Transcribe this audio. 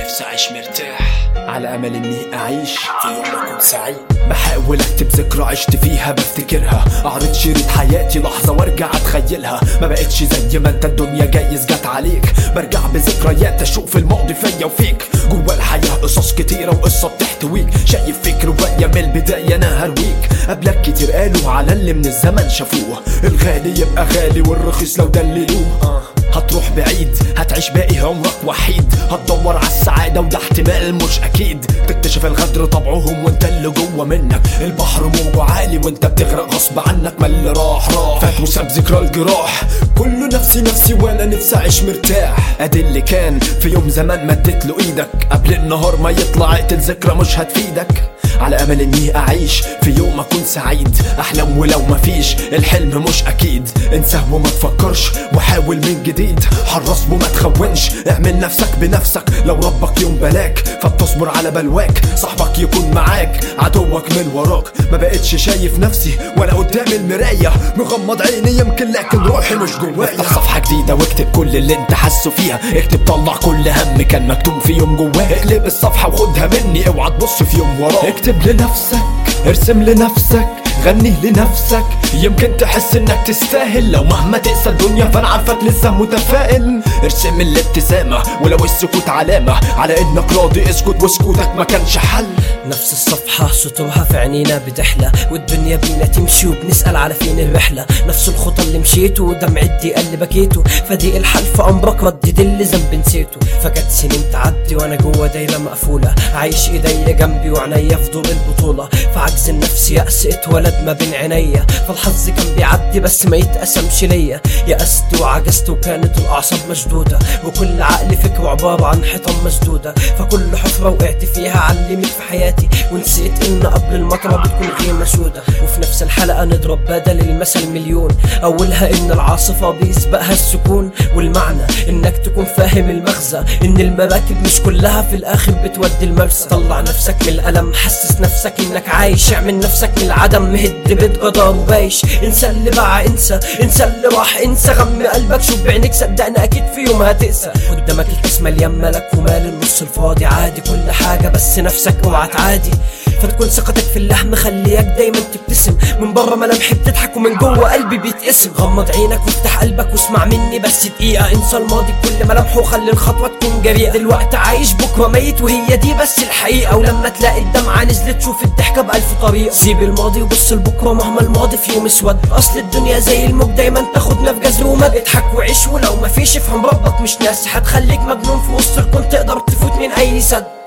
نفسي اعيش مرتاح على امل اني اعيش في يوم اكون سعيد. بحاول اكتب ذكرى عشت فيها بفتكرها، اعرض شريط حياتي لحظة وارجع اتخيلها. ما بقتش زي ما انت الدنيا جايز جت عليك، برجع بذكريات اشوف الماضي فيا وفيك. جوا الحياة قصص كتيرة وقصة بتحتويك، شايف فيك رواية من البداية انا هرويك. قبلك كتير قالوا على اللي من الزمن شافوه، الغالي يبقى غالي والرخيص لو دللوه. هتروح بعيد هتعيش باقي عمرك وحيد، هتدور على السعادة وده احتمال مش اكيد. تكتشف الغدر طبعهم وانت اللي جوه منك، البحر موجه عالي وانت بتغرق غصب عنك. ما اللي راح فات وساب ذكرى الجراح، كله نفسي نفسي وانا نفسي اعيش مرتاح. ادي اللي كان في يوم زمان مدت له ايدك، قبل النهار ما يطلع اقتل ذكرى مش هتفيدك. على امل اني اعيش في يوم اكون سعيد، احلم ولو مفيش الحلم مش اكيد. انساه وما تفكرش وحاول من جديد، حرص وما تخونش، اعمل نفسك بنفسك. لو ربك يوم بلاك فبتصبر على بلواك، صاحبك يكون معاك عدوك من وراك. ما بقتش شايف نفسي وانا قدام المراية، مغمض عيني يمكن لكن روحي مش جوايا. افتح صفحة جديدة واكتب كل اللي انت حاسه فيها، اكتب طلع كل هم كان مكتوب في يوم جواك. اقلب الصفحة وخدها مني اوعى تبص في يوم وراك. اكتب لنفسك، ارسم لنفسك، غني لنفسك، يمكن تحس انك تستاهل. لو مهما تقسى الدنيا فانا عارفك لسه متفائل. ارسم الابتسامة ولو السكوت علامة على انك راضي، اسكت وسكوتك ما كانش حل. نفس الصفحة سطورها في عينينا بتحلى، والدنيا بينا تمشي وبنسأل على فين الرحلة. نفس الخطى اللي مشيته ودمع الدقيقة اللي بكيته، فدي الحل في امرك ردد اللي ذنب نسيته. فكانت سنين تعدي وانا جوا دايرة مقفولة، عايش ايديا جنبي وعينيا في دور البطولة. فعجز النفس يأس اتولد ما بين عينيا، فالحظ كان بيعدي بس ما يتقسمش ليا. يأست وعجزت وكانت الاعصاب مشدودة، وكل عقل فكره عبارة عن حيطان مسدودة. فكل حفرة وقعت فيها علمت في حياتي، ونسيت ان قبل المطرة بتكون غيمة سودة. وفي نفس الحلقة نضرب بدل المثل مليون، اولها ان العاصفة بيسبقها السكون. والمعنى انك تكون فاهم المغزى، ان المراكب مش كلها في الاخر بتودي المرسى. طلع نفسك من الالم، حسس نفسك انك عايش، اعمل نفسك من العدم، مهد بيت جدار وبايش. انسى اللي باع، انسى اللي راح، انسى غم قلبك، شوف بعينك صدقني اكيد في يوم هتقسى. قدامك الكاس مليان ملك ومال النص الفاضي، عادي كل حاجة بس نفسك اوعى تعادي. فتكون ثقتك في اللحم خليك دايما تبتسم، من بره ملامحي بتضحك ومن جوه قلبي بيتقسم. غمض عينك وافتح قلبك واسمع مني بس دقيقة، انسى الماضي بكل ملامحه وخلي الخطوة تكون جريئة. دلوقتي عايش بكرة ميت وهي دي بس الحقيقة، ولما تلاقي الدمعة نزلت شوف الضحكة بألف طريقة. سيب الماضي وبص لبكرة مهما الماضي في يوم اسود، اصل الدنيا زي الموج دايما تاخدنا في جزر ومد. اضحك وعيش ولو مفيش افهم ربك مش ناسي، هتخليك مجنون في وسط الكون تقدر تفوت من اي سد.